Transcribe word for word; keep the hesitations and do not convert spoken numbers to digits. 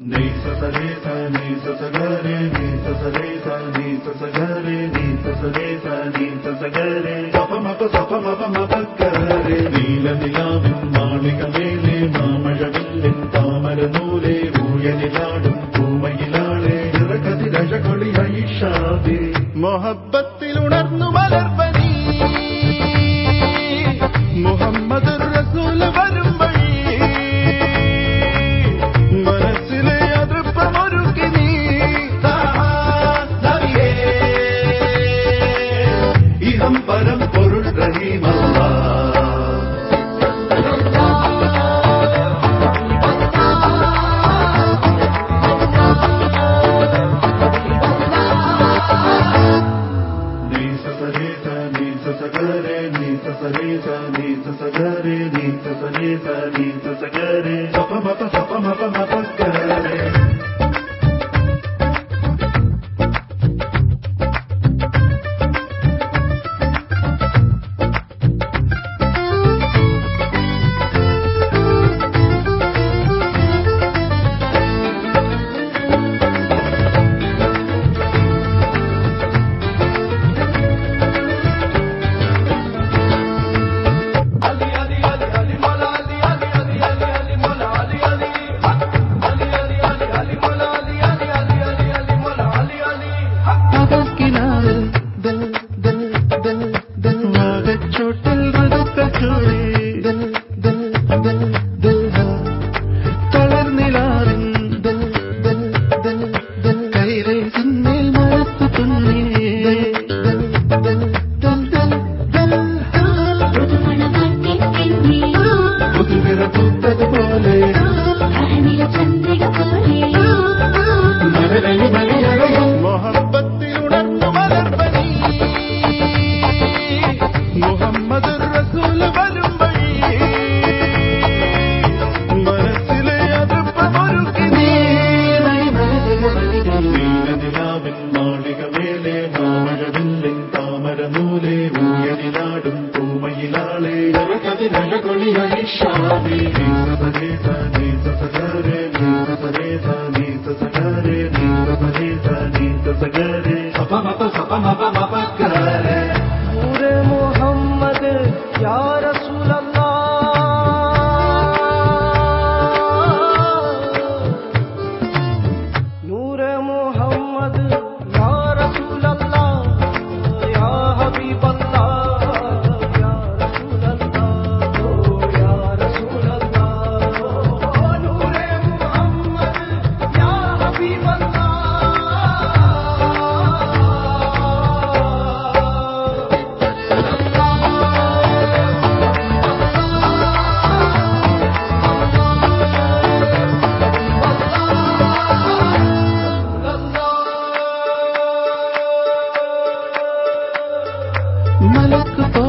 Ni sa sa re sa ni sa sa ga re ni sa sa re sa ni sa sa ga re ni sa sa re sa ni sa sa ga re sa pa ma pa sa pa ma pa ma pa ga re നീല നിലാവിൻ മാളികമേലെ മാമഴവില്ലിൻ താമരനൂലെ ഊയനിലാടും പൂമയിലാളെ ഇറകതിരഴകൊളിയായി ഷാദി മൊഹബ്ബത്തിൽ ഉണർന്നു മലർവനി മുഹമ്മദ് റസൂൽ വരും വഴി മനസ്സിലെ അതൃപ്പമൊരുക്കി നീ ഇഹം പരം പൊരുൾ റഹീമല്ല മലക്ക്